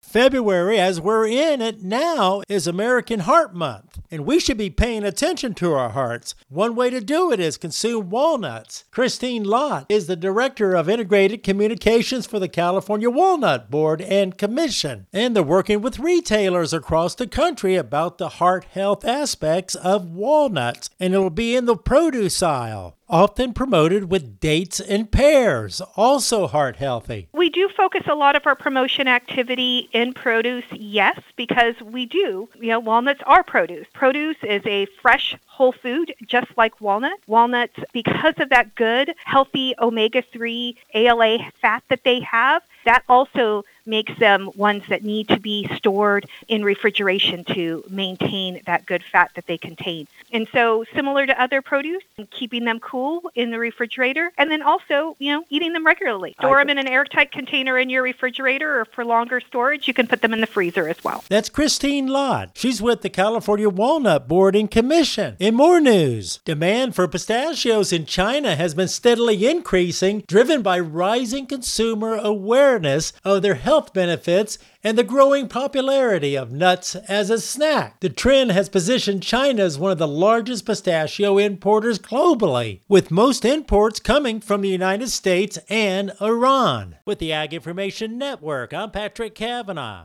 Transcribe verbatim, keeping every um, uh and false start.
February, as we're in it now, is American Heart Month, and we should be paying attention to our hearts. One way to do it is consume walnuts. Christine Lott is the Director of Integrated Communications for the California Walnut Board and Commission, and they're working with retailers across the country about the heart health aspects of walnuts, and it'll be in the produce aisle, often promoted with dates and pears, also heart healthy. We do focus a lot of our promotion activity in produce, yes, because we do. You know, walnuts are produce. Produce is a fresh whole food, just like walnut. Walnuts, because of that good, healthy omega three A L A fat that they have, that also makes them ones that need to be stored in refrigeration to maintain that good fat that they contain. And so similar to other produce, keeping them cool in the refrigerator, and then also, you know, eating them regularly. Store them in an airtight container in your refrigerator, or for longer storage, you can put them in the freezer as well. That's Christine Lott. She's with the California Walnut Board and Commission. In more news, demand for pistachios in China has been steadily increasing, driven by rising consumer awareness of their health benefits and the growing popularity of nuts as a snack. The trend has positioned China as one of the largest pistachio importers globally, with most imports coming from the United States and Iran. With the Ag Information Network, I'm Patrick Cavanaugh.